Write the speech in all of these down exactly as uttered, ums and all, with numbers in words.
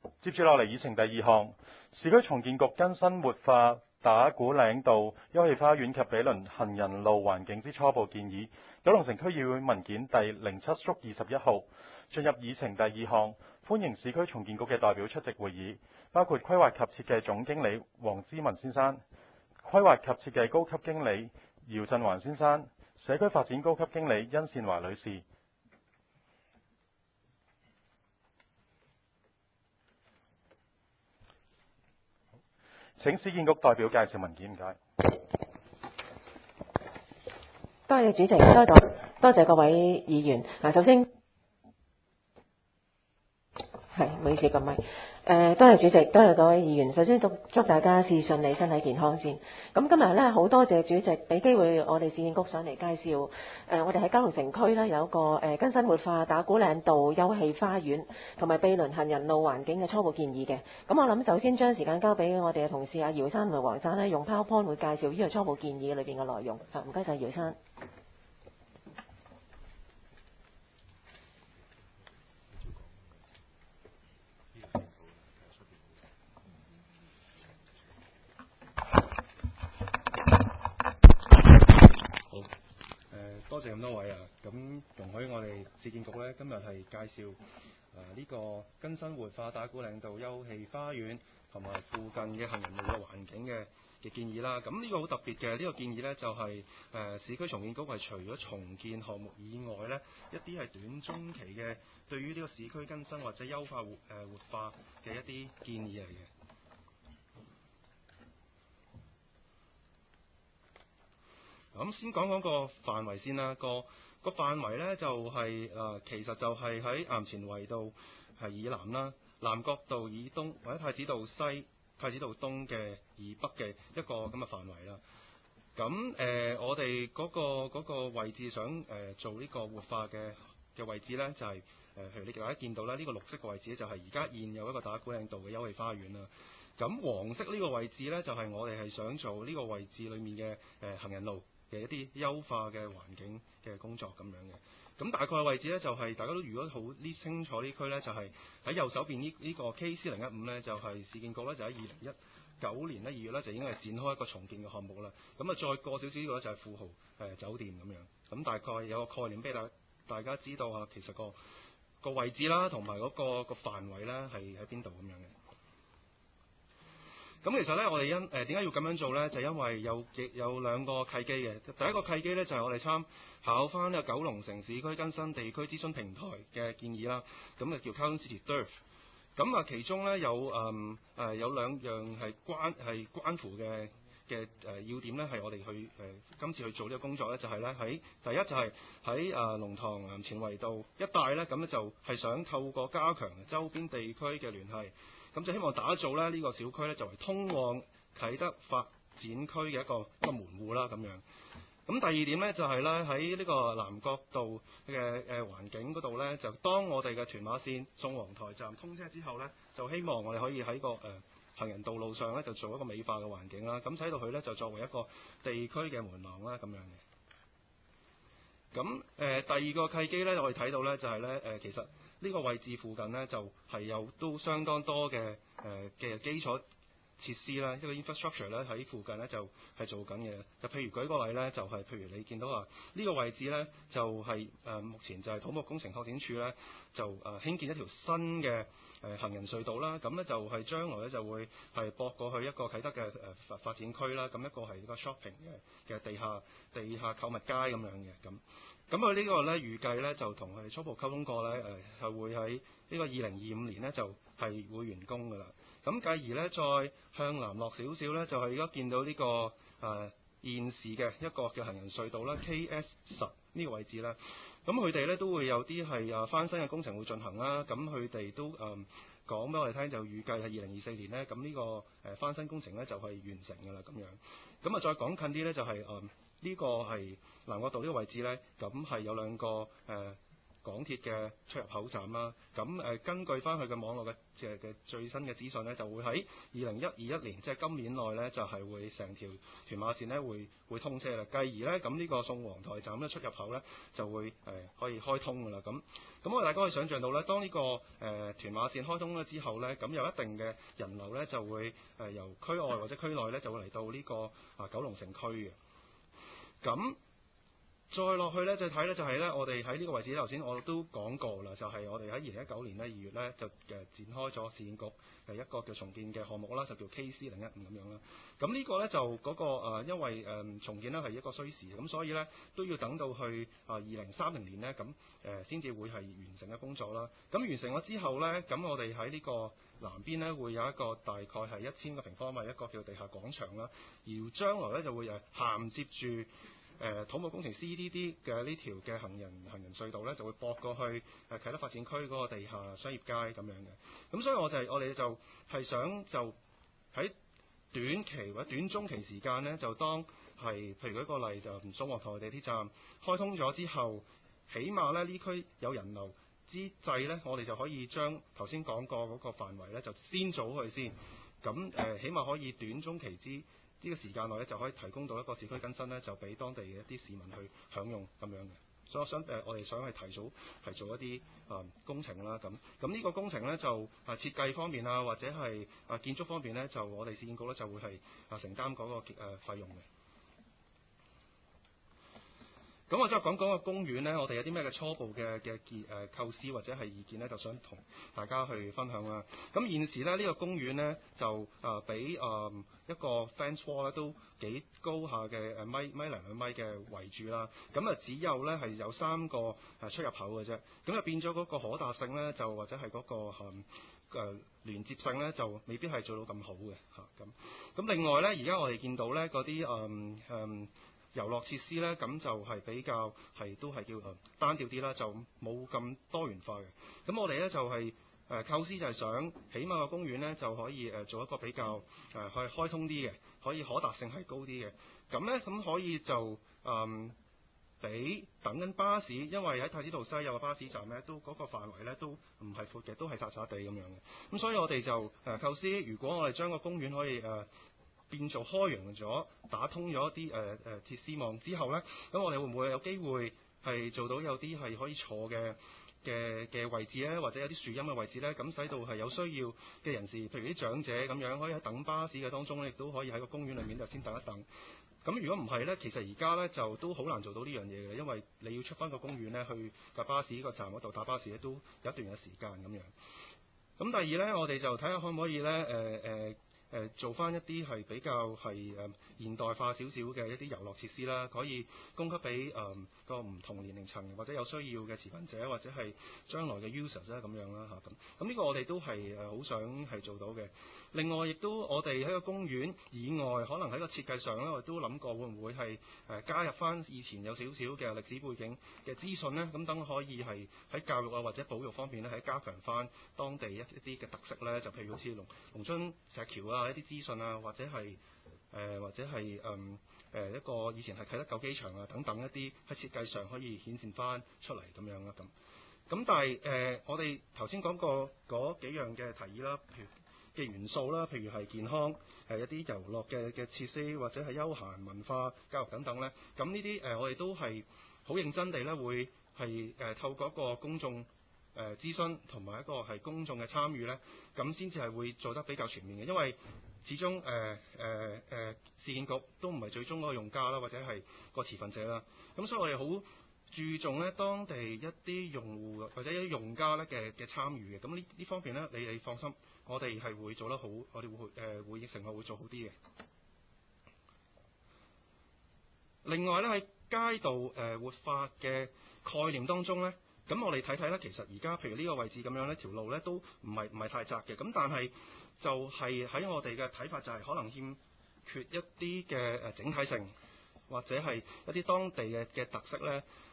接住落嚟議程第二項，市區重建局更新活化打鼓嶺道休憩花園及比鄰行人路環境之初步建議。九龍城區議會文件第零七縮二十一號。進入議程第二項，歡迎市區重建局嘅代表出席會議，包括規劃及設計總經理黃之文先生、規劃及設計高級經理姚振環先生、社區發展高級經理殷善華女士。請市建局代表介紹文件，唔該。 多謝主席，多謝多謝各位議員。嗱，首先係唔好意思咁咪。誒，多謝主席，多謝各位議員。首先祝祝大家事順利，身體健康先。咁今日咧好多謝主席俾機會我哋市建局上嚟介紹。誒，我哋喺九龍城區咧有一個誒更新活化打鼓嶺道休憩花園同埋庇鄰行人路環境嘅初步建議嘅。咁我諗首先將時間交俾我哋嘅同事阿姚生同埋黃生咧，用 PowerPoint 會介紹呢個初步建議裏邊嘅內容。啊，唔該晒姚生。 多謝咁多位啊！咁容許我哋市建局呢，今日係介紹誒呢、呃這個更新活化打鼓嶺道休憩花園同埋附近嘅行人路嘅環境嘅嘅建議啦。咁呢個好特別嘅呢、這個建議呢，就係、是、誒、呃、市區重建局係除咗重建項目以外呢，一啲係短中期嘅對於呢個市區更新或者優化活誒、呃、活化嘅一啲建議嚟嘅。咁先講講個範圍先啦，個個範圍呢，就係、是、誒、呃，其實就係喺衙前圍道係以南啦，南角道以東或者太子道西、太子道東嘅以北嘅一個咁嘅範圍啦。咁誒、呃，我哋嗰、那個嗰、那個位置想誒、呃、做呢個活化嘅嘅位置呢，就係、是、誒，譬、呃、如你大家見到啦，呢、這個綠色嘅位置就係而家現有一個打鼓嶺道嘅休憩花園啦。咁黃色呢個位置呢，就係、是、我哋係想做呢個位置裡面嘅誒、呃、行人路嘅一啲優化嘅環境嘅工作咁樣嘅，咁大概嘅位置呢，就係、是、大家都如果好呢清楚呢區呢，就係、是、喺右手邊呢呢個 K C 零一五呢，就係、是、市建局呢，就喺二零一九年呢二月呢，就已經係展開一個重建嘅項目啦。咁啊再過少少呢個就係富豪誒、呃、酒店咁樣，咁大概有個概念俾大大家知道啊，其實個個位置啦同埋嗰個個範圍呢，係喺邊度咁樣嘅。咁其實咧，我哋因誒點解要咁樣做咧？就因為有有兩個契機嘅。第一個契機咧，就係、是、我哋參考翻呢個九龍城市區更新地區諮詢平台嘅建議啦。咁就叫 Kowloon City D E R F。咁啊，其中咧有誒誒、呃、有兩樣係關係關乎嘅嘅誒要點咧，係我哋去誒、呃、今次去做呢個工作咧，就係咧喺第一就係喺誒龍塘衙前圍道一帶咧，咁咧就係想透過加強周邊地區嘅聯繫。咁就希望打造咧呢個小區咧，作為通往啟德發展區嘅一個一個門戶啦咁樣。咁第二點咧就係咧喺呢個南角道嘅誒環境嗰度咧，就當我哋嘅屯馬線宋皇臺站通車之後咧，就希望我哋可以喺個誒、呃、行人道路上咧就做一個美化嘅環境啦。咁使到佢咧就作為一個地區嘅門廊啦咁樣嘅。咁誒、呃、第二個契機咧，我哋睇到咧就係咧誒其實。呢個位置附近呢，就係、是、有都相當多嘅誒嘅基礎設施啦，一個 infrastructure 咧喺附近呢，就係、是、做緊嘅。就譬如舉個例呢，就係、是、譬如你見到話呢個位置呢，就係、是、誒、呃、目前就係土木工程拓展署呢，就誒、呃、興建一條新嘅誒、呃、行人隧道啦。咁呢，就係將來呢，就會係駁過去一個啟德嘅誒發發展區啦。咁一個係一個 shopping 嘅嘅地下地下購物街咁樣嘅咁。咁佢呢個呢，預計呢，就同佢哋初步溝通過呢，誒、呃、係會喺呢個二零二五年呢，就係、是、會完工㗎啦。咁繼而呢，再向南落少少呢，就係而家見到呢、這個誒、呃、現時嘅一個嘅行人隧道啦 ，K S 十呢個位置啦。咁佢哋呢，都會有啲係誒翻新嘅工程會進行啦。咁佢哋都誒講俾我哋聽，就預計係二零二四年呢，咁呢、這個誒、呃、翻新工程呢，就係、是、完成㗎啦咁樣。咁啊再講近啲呢，就係、是、誒。呃呢個係南角道呢個位置呢，咁係有兩個誒、呃、 港鐵嘅出入口站啦。咁誒根據翻佢嘅網絡嘅嘅嘅最新嘅資訊呢，就會喺二零一二一年，即係今年內呢，就係會成條屯馬線呢會會通車啦。繼而呢，咁呢個宋皇臺站呢出入口呢，就會誒可以開通㗎啦。咁咁我哋大家可以想像到呢，當呢個誒屯馬線開通咗之後呢，咁有一定嘅人流呢，就會誒由區外或者區內呢，就會嚟到呢個啊九龍城區嘅。咁再落去咧，再睇咧就係咧，我哋喺呢個位置，頭先我都講過啦，就係、是、我哋喺二零一九年咧二月咧就誒展開咗市建局誒一個叫重建嘅項目啦，就叫 K C 零一五咁樣啦。咁呢個咧就嗰、那個、呃、因為誒、呃、重建咧係一個需時，咁所以咧都要等到去啊二零三零年咧咁誒先至會係完成嘅工作啦。咁完成咗之後咧，咁我哋喺呢個南邊咧會有一個大概係一千個平方米一個叫地下廣場啦，而將來咧就會誒銜接住。誒、呃、土木工程 C D D 嘅呢條嘅行人行人隧道咧，就會駁過去誒、呃、啟德發展區嗰個地下商業街咁樣嘅。咁所以我就係、是、我哋就係想就喺短期或者短中期時間呢，就當係譬如舉個例就宋皇臺地鐵站開通咗之後，起碼咧呢區有人流之際呢，我哋就可以將頭先講過嗰個範圍呢，就先做佢先。咁誒、呃，起碼可以短中期之呢個時間內咧，就可以提供到一個市區更新咧，就俾當地嘅一啲市民去享用咁樣嘅。所以我想誒、呃，我哋想去提早係做一啲啊、呃、工程啦，咁咁呢個工程咧就啊設計方面啊，或者係啊建築方面咧，就我哋市建局咧就會係啊承擔嗰個誒費用嘅。咁我之後講講個公園呢，我哋有啲咩嘅初步嘅嘅建誒構思或者係意見呢，就想同大家去分享啦。咁現時呢，呢、呢個公園呢，就啊俾啊一個 fence wall 咧都幾高下嘅誒米米零兩米嘅圍住啦。咁啊只有呢係有三個誒出入口嘅啫。咁就變咗嗰個可達性呢，就或者係嗰、嗰個誒、呃、連接性呢，就未必係做到咁好嘅嚇。咁咁另外呢，而家我哋見到呢嗰啲誒誒遊樂設施呢，咁就係比較係都係叫誒單調啲啦，就冇咁多元化嘅。咁我哋呢，就係、是、誒、呃、構思就係想，起碼個公園呢，就可以誒、呃、做一個比較誒去、呃、開通啲嘅，可以可達性係高啲嘅。咁呢，咁可以就誒俾、呃、等緊巴士，因為喺太子道西有個巴士站呢，都嗰、那個範圍呢都唔係闊嘅，都係窄窄地咁樣嘅。咁所以我哋就誒、呃、構思，如果我哋將個公園可以誒，呃變做開揚咗，打通咗一啲誒誒鐵絲網之後呢，咁我哋會唔會有機會係做到有啲係可以坐嘅嘅嘅位置呢？或者有啲樹蔭嘅位置呢？咁使到係有需要嘅人士，譬如啲長者咁樣，可以喺等巴士嘅當中呢，亦都可以喺個公園裏面就先等一等。咁如果唔係呢，其實而家呢就都好難做到呢樣嘢嘅，因為你要出翻個公園呢，去架巴士個站嗰度打巴士呢，都有一段嘅時間咁樣。咁第二呢，我哋就睇下可唔可以呢。誒、呃、誒。呃誒做翻一啲係比較係誒現代化少少嘅一啲遊樂設施啦，可以供給俾誒個唔同年齡層或者有需要嘅持份者或者係將來嘅 users 咧咁樣啦嚇咁。咁呢個我哋都係誒好想係做到嘅。另外亦都我哋喺個公園以外，可能喺個設計上咧，我哋都諗過會唔會係誒加入翻以前有少少嘅歷史背景嘅資訊呢？咁等可以係喺教育啊或者保育方面咧，係加強翻當地一一啲嘅特色咧，就譬如好似龍龍津石橋啊。一啲資訊啊，或者係誒、呃，或者係誒誒一個以前係啟德舊機場啊，等等一啲喺設計上可以顯現翻出嚟咁樣啦，咁咁但係誒、呃，我哋頭先講過嗰幾樣嘅提議啦，譬如嘅元素啦，譬如係健康誒、呃、一啲遊樂嘅嘅設施，或者係休閒文化教育等等咧，咁呢啲誒我哋都係好認真地咧，會係誒、呃、透過一個公眾誒諮詢同埋一個係公眾嘅參與呢，咁先至係會做得比較全面嘅。因為始終誒誒誒市建局都唔係最終嗰個用家啦，或者係個持份者啦。咁所以我哋好注重呢當地一啲用戶或者一啲用家呢嘅嘅參與嘅。咁呢呢方面呢，你你放心，我哋係會做得好，我哋會誒會承諾會做好啲嘅。另外呢，喺街道誒、呃、活化嘅概念當中呢。咁我哋睇睇咧，其實而家譬如呢個位置咁樣呢條路呢都唔係唔係太窄嘅。咁但係就係喺我哋嘅睇法就係可能欠缺一啲嘅誒整體性，或者係一啲當地嘅嘅特色呢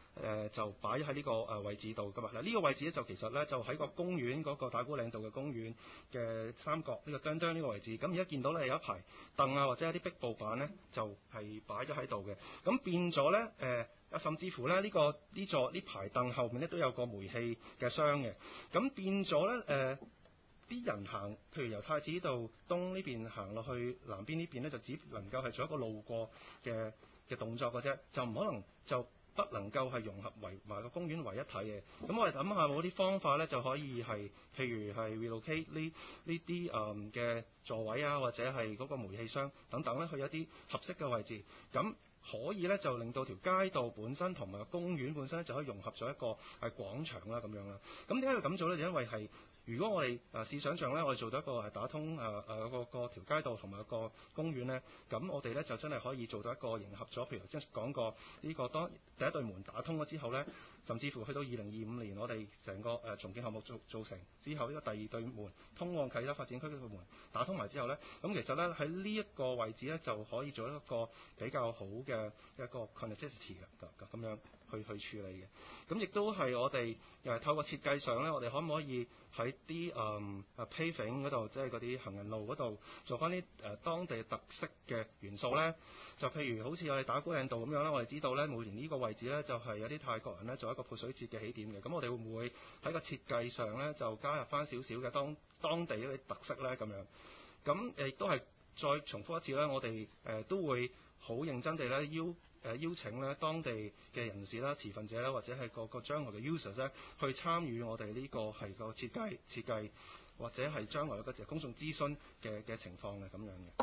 誒就擺喺呢個誒位置度噶嘛。嗱、這、呢個位置咧就其實咧就喺個公園嗰個打鼓嶺道嘅公園嘅三角呢、這個釘釘呢個位置。咁而家見到咧有一排凳啊或者一啲壁布板咧就係擺咗喺度嘅。咁變咗咧誒。啊，甚至乎咧，呢、這個呢座呢排凳後面咧都有個煤氣嘅箱嘅，咁變咗咧誒，啲、呃、人行，譬如由太子道東呢邊行落去南邊呢邊咧，就只能夠係做一個路過嘅嘅動作嘅啫，就唔可能就不能夠係融合為埋個公園為一體嘅。咁我哋諗下冇啲方法咧，就可以係譬如係 relocate 呢呢啲誒嘅座位啊，或者係嗰個煤氣箱等等咧，去一啲合適嘅位置咁。可以咧就令到條街道本身同埋個公園本身就可以融合咗一個係廣場啦咁樣啦。咁點解要咁做咧？就因為係如果我哋誒試想像咧，我哋做到一個係打通誒誒、呃、個個條街道同埋個公園咧，咁我哋咧就真係可以做到一個融合咗。譬如即係講過呢個當第一對門打通咗之後咧，甚至乎去到二零二五年，我哋成個誒、呃、重建項目做做成之後，呢個第二對門通往啟德發展區嘅門打通埋之後咧，咁其實咧喺呢一個位置咧就可以做一個比較好嘅一個 connectivity 嘅咁樣去去處理嘅。咁亦都係我哋誒透過設計上咧，我哋可唔可以喺啲誒誒 paving 嗰度，即係嗰啲行人路嗰度做翻啲誒當地特色嘅元素咧？就譬如好似我哋打鼓嶺道咁樣啦，我哋知道咧每年呢個位置咧就係有啲泰國人咧做一個潑水節嘅起點嘅。咁我哋會唔會喺個設計上咧就加入翻少少嘅當當地一啲特色咧咁樣？咁誒亦都係再重複一次咧，我哋誒、呃、都會好認真地咧邀誒、呃、邀請咧當地嘅人士啦、持份者啦，或者係個個將來嘅 users 咧去參與我哋呢個係個設計設計或者係將來一個公眾諮詢嘅嘅情況嘅咁樣嘅。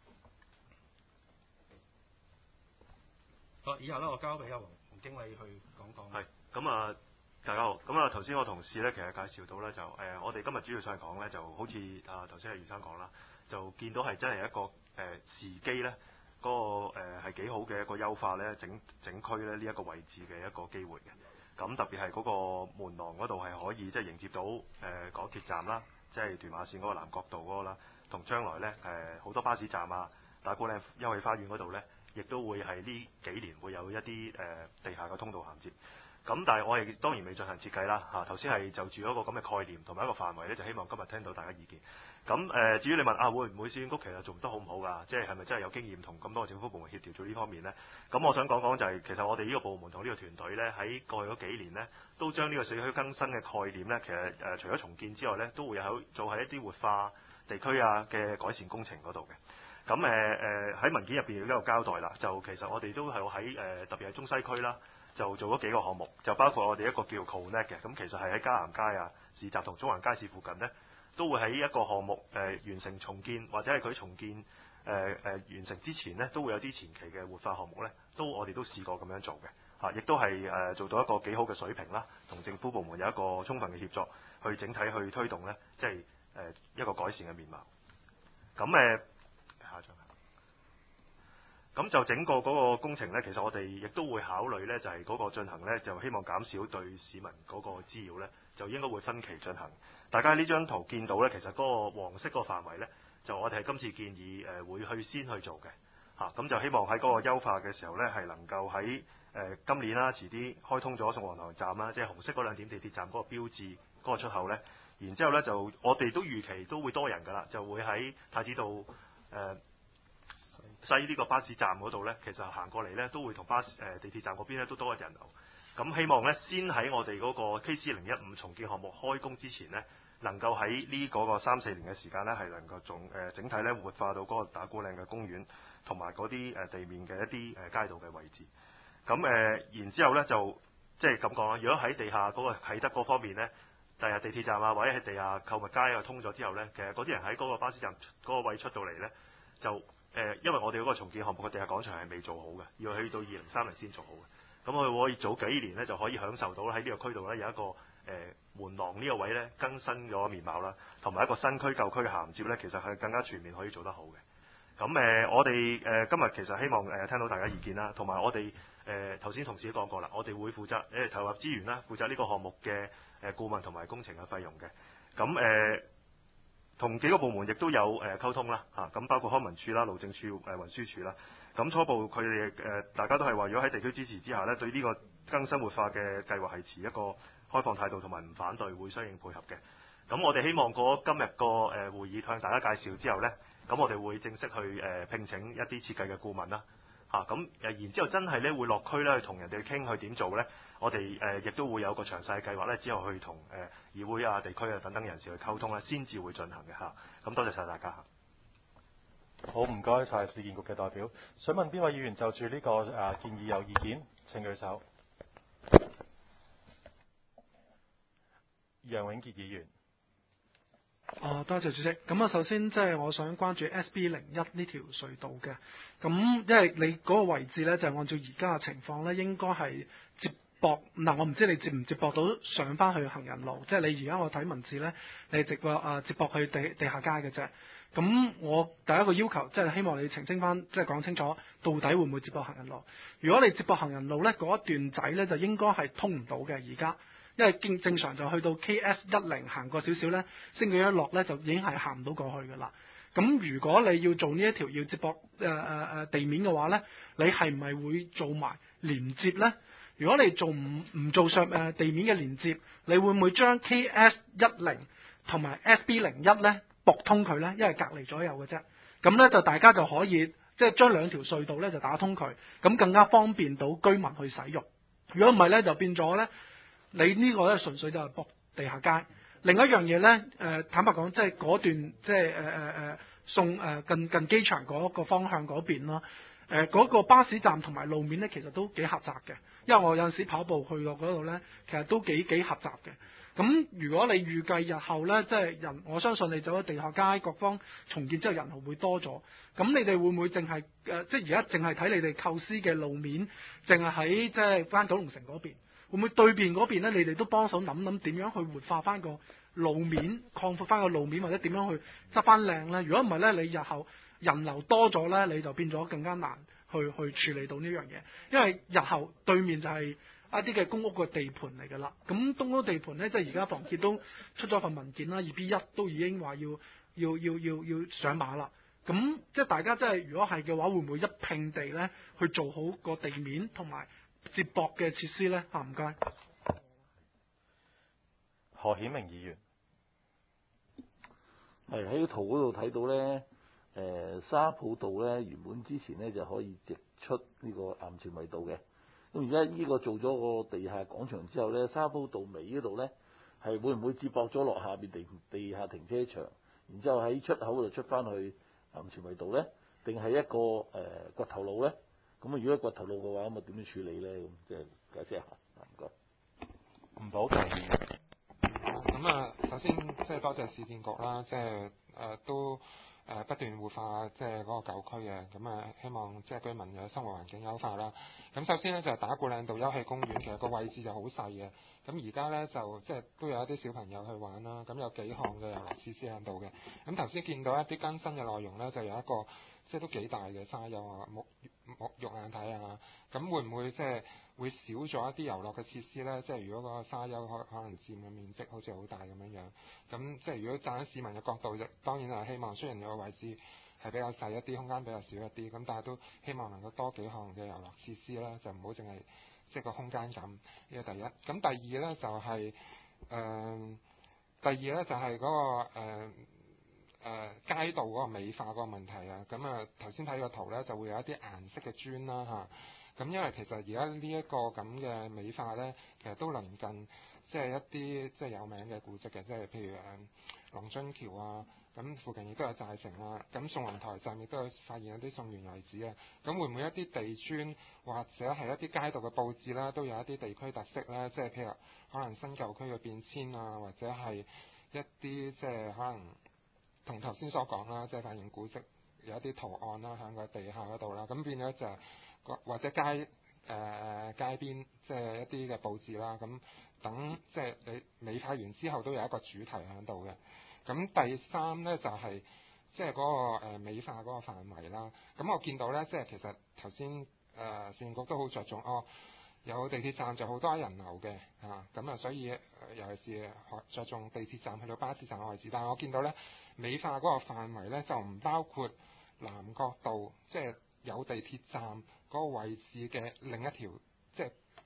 好，以下咧我交俾阿黃經理去講講。 係，咁啊，大家好。咁啊，頭先我同事咧其實介紹到咧就誒、呃，我哋今日主要上嚟講咧，就好似啊頭先阿袁生講啦，就見到係真係一個誒、呃、時機咧，嗰、那個誒係幾好嘅一個優化咧，整整區咧呢一個位置嘅一個機會嘅。咁特別係嗰個門廊嗰度係可以即係迎接到誒、呃、港鐵站啦，即係屯馬線嗰個南角道嗰個啦，同將來咧誒好多巴士站啊、打鼓嶺休憩花園嗰度咧。亦都會係呢幾年會有一啲誒、呃、地下嘅通道銜接，咁但係我哋當然未進行設計啦嚇。頭先係就住一個咁嘅概念同埋一個範圍咧，就希望今日聽到大家意見。咁誒、呃、至於你問啊會唔會市建局其實做唔得好唔好㗎？即係係咪真係有經驗同咁多個政府部門協調做呢方面呢？咁我想講講就係、是、其實我哋呢個部門同呢個團隊呢，喺過去嗰幾年呢，都將呢個社區更新嘅概念呢，其實誒、呃、除咗重建之外呢，都會有做喺一啲活化地區啊嘅改善工程嗰度嘅。咁誒誒喺文件入邊都有交代啦，就其實我哋都係喺誒特別係中西區啦，就做咗幾個項目，就包括我哋一個叫 Connect 嘅，咁其實係喺嘉南街啊、市集同中環街市附近呢，都會喺一個項目誒、呃、完成重建或者係佢重建誒誒、呃呃、完成之前呢，都會有啲前期嘅活化項目呢，都我哋都試過咁樣做嘅嚇，亦、啊、都係誒、呃、做到一個幾好嘅水平啦，同政府部門有一個充分嘅協作，去整體去推動呢，即係誒、呃、一個改善嘅面貌。咁誒。呃咁就整個嗰個工程呢，其實我哋亦都會考慮呢，就係、是、嗰個進行呢，就希望減少對市民嗰個滋擾呢，就應該會分期進行。大家呢張圖見到呢，其實嗰個黃色嗰個範圍呢，就我哋係今次建議誒、呃、會去先去做嘅嚇，咁、啊、就希望喺嗰個優化嘅時候呢，係能夠喺誒、呃、今年啦，遲啲開通咗宋皇臺站啦，即係紅色嗰兩點地鐵站嗰個標誌嗰個出口呢。然之後呢，就我哋都預期都會多人㗎啦，就會喺太子道誒。呃西呢個巴士站嗰度呢，其實行過嚟呢，都會同巴士誒、呃、地鐵站嗰邊呢都多咗人流。咁希望呢，先喺我哋嗰個 K C 零一五重建項目開工之前呢，能夠喺呢嗰個三四年嘅時間呢，係能夠總誒、呃、整體呢活化到嗰個打鼓嶺嘅公園同埋嗰啲誒地面嘅一啲誒、呃、街道嘅位置。咁誒、呃、然之後呢，就即係咁講啦。如果喺地下嗰個啟德嗰方面呢，第日地鐵站啊或者喺地下購物街啊通咗之後呢，其實嗰啲人喺嗰個巴士站嗰個位出到嚟呢，就誒、呃，因為我哋嗰個重建項目嘅地下廣場係未做好嘅，要去到二零三零先做好嘅。咁佢可以早幾年呢就可以享受到喺呢個區度呢有一個誒、呃、門廊呢個位呢更新咗面貌啦，同埋一個新區舊區嘅銜接呢，其實係更加全面可以做得好嘅。咁誒、呃，我哋誒、呃、今日其實希望誒、呃、聽到大家意見啦，同埋我哋誒頭先同事都講過啦，我哋會負責誒、呃、投入資源啦，負責呢個項目嘅誒顧問同埋工程嘅費用嘅。咁誒。呃同幾個部門亦都有誒、呃、溝通啦，嚇、啊、咁包括康文署啦、路政署、誒、呃、運輸署啦。咁初步佢哋誒大家都係話，如果喺地區支持之下呢，對呢個更新活化嘅計劃係持一個開放態度同埋唔反對，會相應配合嘅。咁我哋希望過今日個誒會議向大家介紹之後呢，咁我哋會正式去誒聘請一啲設計嘅顧問啦。嚇咁誒然之後真係咧會落區咧同人哋傾去點做呢？我哋誒亦都會有個詳細嘅計劃咧，之後去同誒議會啊、地區啊等等人士去溝通咧，先至會進行嘅嚇。咁多謝晒大家。 好，唔該晒市建局嘅代表。想問邊位議員就住呢、這個誒、啊、建議有意見？請舉手。楊永傑議員。 哦，多謝主席。咁啊，首先即係我想關注 S B 零一呢條隧道嘅。咁因為你嗰個位置呢，就係按照而家嘅情況呢，應該係接駁嗱，我唔知你接唔接駁到上翻去行人路。即係你而家我睇文字呢，你直駁啊接駁去地地下街嘅啫。咁我第一個要求即係希望你澄清翻，即係講清楚到底會唔會接駁行人路。如果你接駁行人路呢，嗰一段仔呢，就應該係通唔到嘅而家。因為正正常就去到 K S 一零行過少少呢，星期一落呢就已經係行唔到過去㗎啦。咁如果你要做呢一條要接駁誒誒誒地面嘅話呢，你係唔係會做埋連接呢？如果你做唔唔做上誒地面嘅連接，你會唔會將 K S 一零同埋 S B 零一呢駁通佢呢？因為隔離左右嘅啫。咁呢就大家就可以即係將兩條隧道呢就打通佢，咁更加方便到居民去使用。如果唔係呢，就變咗呢。你呢個咧純粹就係駁地下街。另一樣嘢咧，誒、呃、坦白講，即係嗰段即係誒誒誒送誒、呃、近近機場嗰個方向嗰邊咯。誒、呃、嗰、那個巴士站同埋路面咧，其實都幾狹窄嘅。因為我有陣時跑步去到嗰度咧，其實都幾幾狹窄嘅。咁如果你預計日後咧，即係人，我相信你走咗地下街各方重建之後，人流會多咗。咁你哋會唔會淨係誒？即係而家淨係睇你哋構思嘅路面，淨係喺即係翻九龍城嗰邊？會唔會對面嗰邊咧？你哋都幫手諗諗點樣去活化翻個路面，擴闊翻個路面，或者點樣去執翻靚咧？如果唔係咧，你日後人流多咗咧，你就變咗更加難去去處理到呢樣嘢。因為日後對面就係一啲嘅公屋嘅地盤嚟㗎啦。咁東屋地盤咧，即係而家房協都出咗份文件啦，二 B 一都已經話要要要要要上馬啦。咁即係大家真係如果係嘅話，會唔會一拼地咧去做好個地面同埋接駁嘅設施呢？嚇，唔該。 何顯明議員係喺圖嗰度睇到呢，誒、呃、沙浦道呢，原本之前呢就可以直出呢個岩泉圍道嘅。咁而家呢個做咗個地下廣場之後呢，沙浦道尾嗰度呢，係會唔會接駁咗落下邊地地下停車場，然之後喺出口度出翻去岩泉圍道呢？定係一個誒、呃、掘頭路呢？咁啊，如果掘頭路嘅話，咁啊點樣處理咧？咁即係解釋一下，唔該。 吳寶強議員。 咁啊，首先即係多謝市建局啦，即係誒都誒不斷活化即係嗰個舊區嘅，咁啊希望即係居民嘅生活環境優化啦。咁首先咧就係打鼓嶺道休憩公園，其實個位置就好細嘅。咁而家咧就即係都有一啲小朋友去玩啦。咁有幾項嘅遊樂設施喺度嘅。咁頭先見到一啲更新嘅內容咧，就有一個即係都幾大嘅沙丘啊，木木肉眼睇啊。咁會唔會即係會少咗一啲遊樂嘅設施咧？即係如果個沙丘可可能佔嘅面積好似好大咁樣樣。咁即係如果站喺市民嘅角度，就當然係希望雖然有個位置係比較細一啲，空間比較少一啲，咁但係都希望能夠多幾項嘅遊樂設施啦，就唔好淨係即係個空間感。呢個第一。咁第二咧就係、是、誒、呃，第二咧就係、是、嗰、那個誒、呃呃、街道嗰個美化嗰個問題啊。咁啊頭先睇個圖咧就會有一啲顏色嘅磚啦嚇。咁、啊、因為其實而家呢一個咁嘅美化咧，其實都鄰近即係一啲即係有名嘅古蹟嘅，即係譬如誒龍津橋啊。咁附近亦都有寨城啊，咁宋皇台站亦都有發現一啲宋元遺址啊。咁會唔會一啲地磚或者係一啲街道嘅佈置啦，都有一啲地區特色咧？即係譬如可能新舊區嘅變遷啊，或者係一啲即係可能同頭先所講啦，即係發現古蹟有一啲圖案啦，喺個地下嗰度啦。咁變咗就係或者街誒、呃、街邊即係一啲嘅佈置啦。咁等即係你美化完之後都有一個主題喺度嘅。咁第三咧就係即係嗰個誒美化嗰個範圍啦。咁我見到咧，即係其實頭先誒市建局都好着重哦，有地鐵站就好多人流嘅嚇，咁啊所以尤其是着重地鐵站去到巴士站嘅位置。但係我見到咧美化嗰個範圍咧就唔包括南角道，即係有地鐵站嗰個位置嘅另一條即係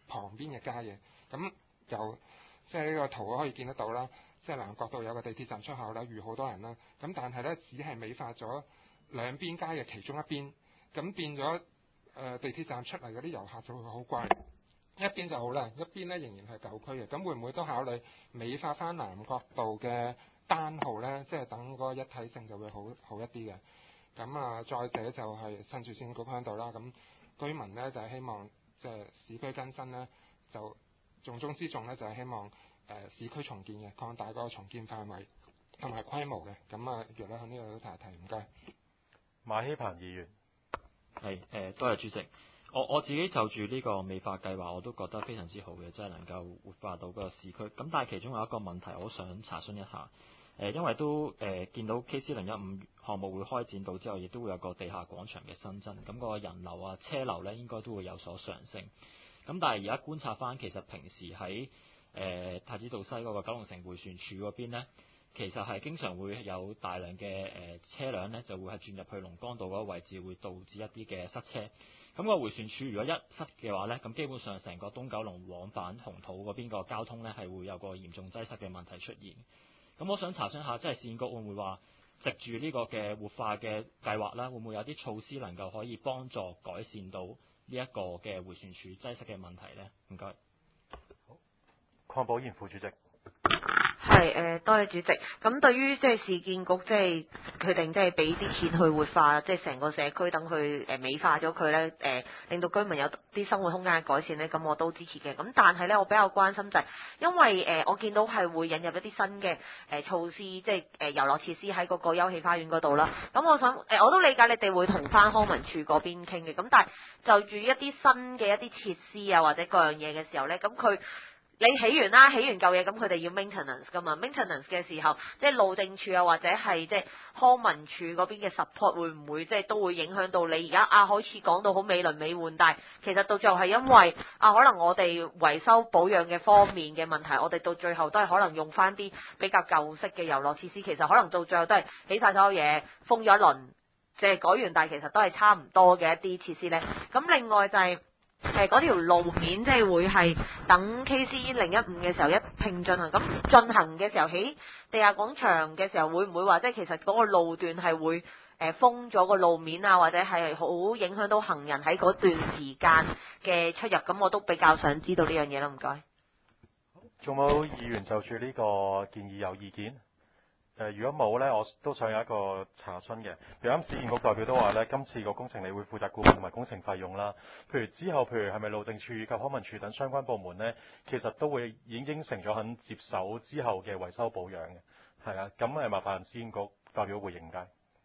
旁邊嘅街嘅。咁由即係呢個圖可以見得到啦，即係南角道有個地鐵站出口啦，遇好多人啦。咁但係呢，只係美化咗兩邊街嘅其中一邊，咁變咗誒、呃、地鐵站出嚟嗰啲遊客就會好貴。一邊就好啦，一邊呢仍然係舊區嘅。咁會唔會都考慮美化翻南角道嘅單號呢？即係等嗰個一體性就會好好一啲嘅。咁啊，再者就係趁住市建局喺度啦，咁居民呢就係、是、希望即係市區更新呢，就重中之重呢，就係、是、希望誒、呃、市區重建嘅，擴大嗰個重建範圍同埋規模嘅。咁啊，若女喺呢度都提一提，唔該。 馬希鵬議員， 係誒，多謝主席。我我自己就住呢個美化計劃，我都覺得非常之好嘅，即係能夠活化到嗰個市區。咁但係其中有一個問題，我想查詢一下。誒，因為都誒、呃、見到 K C 零一五項目會開展到之後，亦都會有個地下廣場嘅新增，咁、個人流啊、車流呢應該都會有所上升。咁但係而家觀察翻，其實平時喺誒、呃、太子道西嗰個九龍城迴旋處嗰邊呢，其實係經常會有大量嘅誒、呃、車輛呢就會係轉入去龍崗道嗰個位置，會導致一啲嘅塞車。咁、個迴旋處如果一塞嘅話呢，咁基本上成個東九龍往返紅土嗰邊個交通呢係會有個嚴重擠塞嘅問題出現。咁我想查詢下，即係市建局會唔會話藉住呢個嘅活化嘅計劃啦，會唔會有啲措施能夠可以幫助改善到呢一個嘅迴旋處擠塞嘅問題呢？唔該。 好，鄺寶賢副主席。 係誒、呃，多謝主席。咁對於即係市建局即係決定即係俾啲錢去活化，即係成個社區等佢誒美化咗佢咧，誒、呃、令到居民有啲生活空間嘅改善咧，咁我都支持嘅。咁但係咧，我比較關心就係、是、因為誒、呃、我見到係會引入一啲新嘅誒、呃、措施，即係誒遊樂設施喺嗰個休憩花園嗰度啦。咁我想誒、呃、我都理解你哋會同翻康文署嗰邊傾嘅。咁但係就住一啲新嘅一啲設施啊，或者各樣嘢嘅時候咧，咁佢你起完啦，起完舊嘢，咁佢哋要 maintenance 噶嘛 ？maintenance 嘅時候，即係路政署啊，或者係即係康文署嗰邊嘅 support 會唔會即係都會影響到你而家啊？好似講到好美輪美奐，但係其實到最後係因為啊，可能我哋維修保養嘅方面嘅問題，我哋到最後都係可能用翻啲比較舊式嘅遊樂設施，其實可能到最後都係起晒所有嘢，封咗一輪，即係改完，但係其實都係差唔多嘅一啲設施咧。咁另外就係、是。誒嗰條路面即係會係等 K C 零一五嘅時候一併進行，咁進行嘅時候喺地下廣場嘅時候會唔會話即係其實嗰個路段係會誒封咗個路面啊，或者係好影響到行人喺嗰段時間嘅出入？咁我都比較想知道呢樣嘢啦，唔該。 仲冇議員就住呢個建議有意見？誒、呃，如果冇呢，我都想有一個查詢嘅。譬如啱市建局代表都話呢，今次個工程你會負責顧問同埋工程費用啦。譬如之後，譬如係咪路政署及康文署等相關部門呢，其實都會已經應承咗肯接手之後嘅維修保養嘅。係啊，咁誒麻煩市建局代表回應解。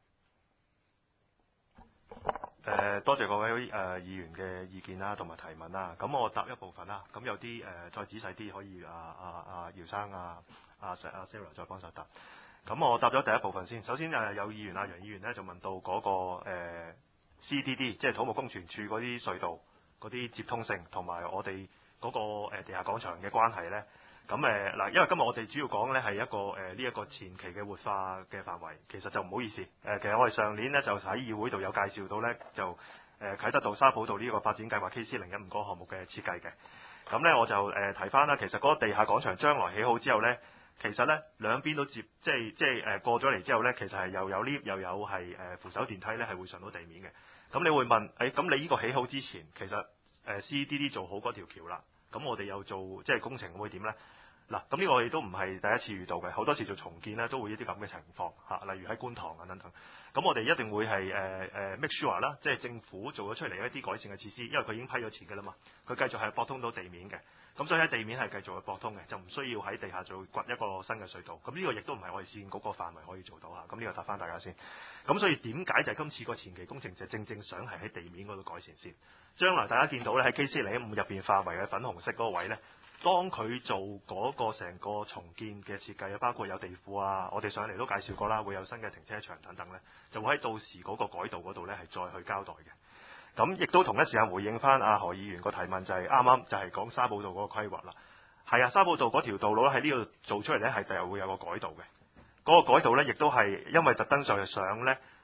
誒、呃，多謝各位誒、呃、議員嘅意見啦，同埋提問啦。咁我答一部分啦。咁有啲誒、呃、再仔細啲，可以啊啊啊姚生啊啊阿 Sarah 再幫手答。咁我答咗第一部分先。首先誒有議員啊楊議員咧就問到嗰、那個、呃、C D D， 即係土木工程處嗰啲隧道嗰啲接通性，同埋我哋嗰個誒地下廣場嘅關係咧。咁誒嗱，因為今日我哋主要講咧係一個誒呢一個前期嘅活化嘅範圍，其實就唔好意思誒、呃，其實我哋上年咧就喺議會度有介紹到咧，就誒、呃、啟德道沙浦道呢個發展計劃 K C 零一五個項目嘅設計嘅。咁咧我就誒、呃、提翻啦，其實嗰個地下廣場將來起好之後咧。其實咧兩邊都接，即係即係誒過咗嚟之後咧，其實係又有 lift 又有係誒扶手電梯咧，係會上到地面嘅。咁你會問，誒咁你呢個起好之前，其實誒 C D D 做好嗰條橋啦，咁我哋又做即係工程會點咧？嗱，咁呢個我哋都唔係第一次遇到嘅，好多次做重建咧都會一啲咁嘅情況嚇，例如喺觀塘啊等等。咁我哋一定會係誒誒 make sure 啦，即係政府做咗出嚟一啲改善嘅設施，因為佢已經批咗錢㗎啦嘛，佢繼續係駁通到地面嘅。咁所以喺地面係繼續去駁通嘅，就唔需要喺地下做掘一個新嘅隧道。咁呢個亦都唔係我哋市建局個範圍可以做到嚇。咁呢個答翻大家先。咁所以點解就係今次個前期工程就正正想係喺地面嗰度改善先。將來大家見到咧喺 K C 零一五入邊範圍嘅粉紅色嗰個位咧，當佢做嗰個成個重建嘅設計啊，包括有地庫啊，我哋上嚟都介紹過啦，會有新嘅停車場等等咧，就會喺到時嗰個改道嗰度咧係再去交代嘅。咁亦都同一時間回應翻阿何議員個提問，就係啱啱就係講沙浦道嗰個規劃啦。係啊，沙浦道嗰條道路咧喺呢度做出嚟咧係第日會有個改道嘅。嗰、那個改道咧亦都係因為特登上去想咧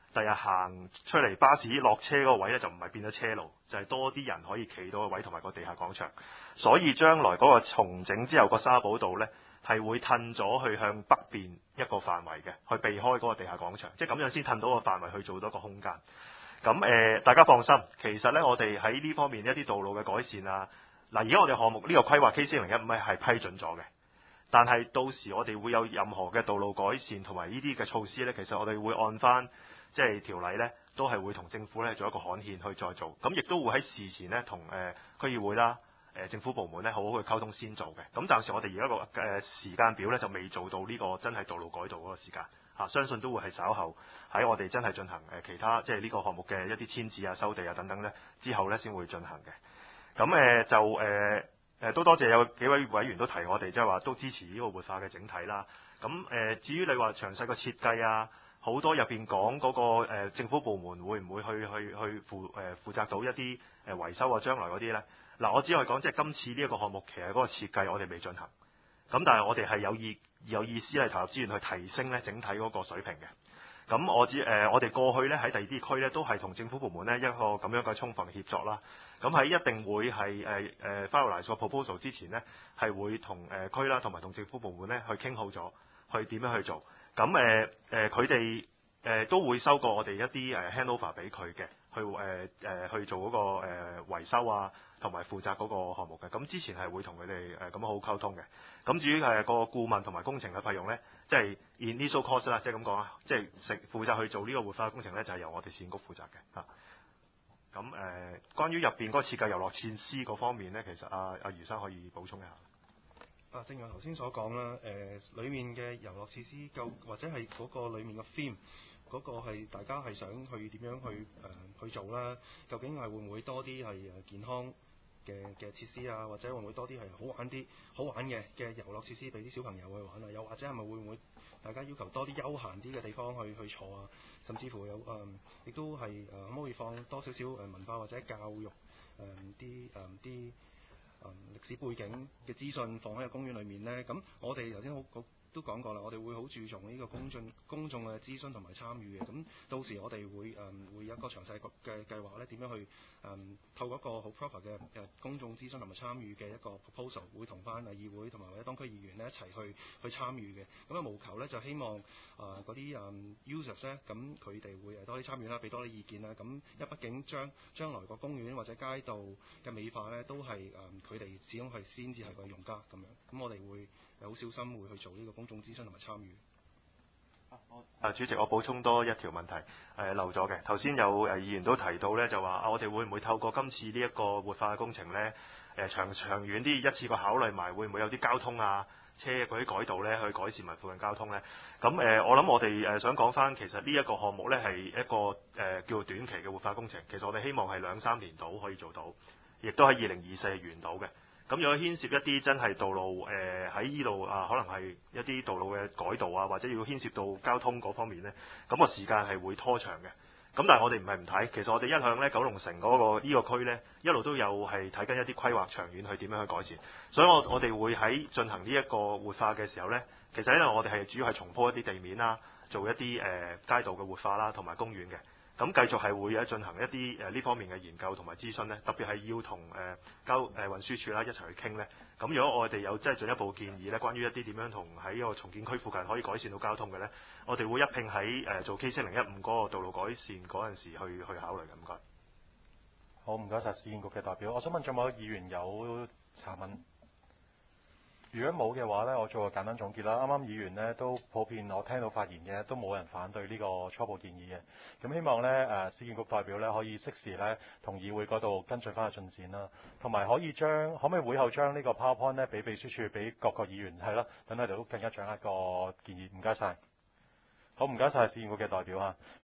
第日行出嚟巴士落車嗰個位呢，就唔係變咗車路，就係、是、多啲人可以企到嘅位同埋個地下廣場。所以將來嗰個重整之後個沙寶道呢，係會褪咗去向北邊一個範圍嘅，去避開嗰個地下廣場，即係咁樣先褪到個範圍去做到個空間。咁誒、呃，大家放心，其實呢，我哋喺呢方面一啲道路嘅改善啊，嗱，而家我哋項目呢個規劃 K 四零一五咧係批准咗嘅，但係到時我哋會有任何嘅道路改善同埋呢啲嘅措施呢，其實我哋會按翻即係條例呢，都係會同政府呢做一個刊憲去再做，咁亦都會喺事前呢，同誒、呃、區議會啦。誒政府部門咧好好去溝通先做嘅，咁暫時我哋而家個誒時間表咧就未做到呢個真係道路改道嗰個時間嚇、啊，相信都會係稍後喺我哋真係進行誒其他即係呢個項目嘅一啲遷址啊、收地啊等等咧之後咧先會進行嘅。咁誒、呃、就誒誒、呃、都多謝有幾位委員都提我哋即係話都支持呢個活化嘅整體啦。咁誒、呃、至於你話詳細個設計啊，好多入邊講嗰個、呃、政府部門會唔會去去去負誒、呃、負責到一啲誒維修啊將來嗰啲咧？嗱，我只可以講，即係今次呢一個項目其實嗰個設計我哋未進行，咁但係我哋係有意有意思係投入資源去提升咧整體嗰個水平嘅。咁我只誒、呃、我哋過去咧喺第二啲區咧都係同政府部門咧一個咁樣嘅充分協作啦。咁喺一定會係誒誒 finalize 個 proposal 之前咧，係會同誒區啦同埋同政府部門咧去傾好咗，去點樣去做。咁誒誒佢哋誒都會收過我哋一啲誒 handover 俾佢嘅，去誒誒、呃、去做嗰、那個誒、呃、維修啊。同埋負責嗰個項目嘅，咁之前係會同佢哋誒咁好溝通嘅。咁至於誒個顧問同埋工程嘅費用咧，即係 initial cost 啦，即係咁講啊，即係食負責去做呢個活化工程咧，就係由我哋市建局負責嘅嚇。咁誒、呃，關於入邊嗰個設計遊樂設施嗰方面咧，其實阿阿余生可以補充一下。 啊，正如我頭先所講啦，誒、呃，裡面嘅遊樂設施，夠或者係嗰個裡面嘅 theme。嗰個係大家係想去點樣去誒、呃、去做啦？究竟係會唔會多啲係誒健康嘅嘅設施啊？或者會唔會多啲係好玩啲好玩嘅嘅遊樂設施俾啲小朋友去玩啊？又或者係咪會唔會大家要求多啲休閒啲嘅地方去去坐啊？甚至乎有誒，亦、呃、都係誒可唔可以放多少少誒文化或者教育誒啲誒啲誒歷史背景嘅資訊放喺個公園裏面呢？咁我哋頭先好好。都講過啦，我哋會好注重呢個公眾公眾嘅諮詢同埋參與嘅。咁到時我哋會誒、嗯、會有一個詳細嘅計劃咧，點樣去誒、嗯、透過一個好 proper 嘅誒公眾諮詢同埋參與嘅一個 proposal，會同翻誒議會同埋或者當區議員咧一齊去去參與嘅。咁啊，務求咧就希望誒嗰啲誒 users 咧，咁佢哋會誒多啲參與啦，俾多啲意見啦。咁因為畢竟將將來個公園或者街道嘅美化咧，都係誒佢哋始終係先至係個用家咁樣。咁我哋會好小心會去做呢個公眾諮詢同埋參與。 啊，主席，我補充多一條問題，誒、呃、漏咗嘅。頭先有誒議員都提到咧，就話啊，我哋會唔會透過今次呢一個活化嘅工程咧，誒、呃、長長遠啲一次過考慮埋，會唔會有啲交通啊、車嗰啲改道咧，去改善埋附近交通咧？咁誒、呃，我諗我哋誒想講翻，其實呢一個項目咧係一個誒、呃、叫做短期嘅活化工程。其實我哋希望係兩三年到可以做到，亦都喺二零二四完到嘅。咁如果牽涉一啲真係道路誒喺呢度啊，可能係一啲道路嘅改道啊，或者要牽涉到交通嗰方面呢，咁、個時間係會拖長嘅。咁但係我哋唔係唔睇，其實我哋一向呢九龍城嗰、個呢、個區呢，一路都有係睇緊一啲規劃長遠去點樣去改善。所以我我哋會喺進行呢一個活化嘅時候呢，其實因為我哋係主要係重鋪一啲地面啦，做一啲誒、呃、街道嘅活化啦，同埋公園嘅。咁繼續係會有進行一啲誒呢方面嘅研究同埋諮詢咧，特別係要同誒交誒運輸署啦一齊去傾咧。咁如果我哋有即係進一步建議咧，關於一啲點樣同喺一個重建區附近可以改善到交通嘅咧，我哋會一併喺誒做 K 四零一五嗰個道路改善嗰陣時去去考慮嘅。唔該。 好，唔該晒市建局嘅代表。我想問仲有冇議員有查問？如果冇嘅話呢，我做個簡單總結啦。啱啱議員呢都普遍我聽到發言嘅都冇人反對呢個初步建議嘅。咁希望呢誒市建局代表呢可以適時呢同議會嗰度跟進翻個進展啦，同埋可以將可唔可以會後將呢個 PowerPoint 呢俾秘書處俾各個議員係啦，等佢哋都更加掌握個建議。唔該晒。好，唔該晒市建局嘅代表啊。